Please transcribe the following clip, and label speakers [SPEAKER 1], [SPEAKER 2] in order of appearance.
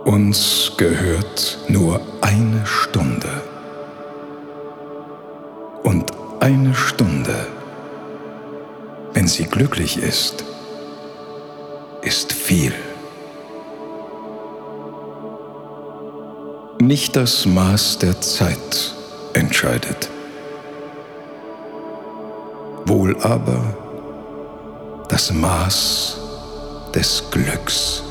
[SPEAKER 1] Uns gehört nur eine Stunde. Und eine Stunde, wenn sie glücklich ist, ist viel. Nicht das Maß der Zeit entscheidet, wohl aber das Maß des Glücks.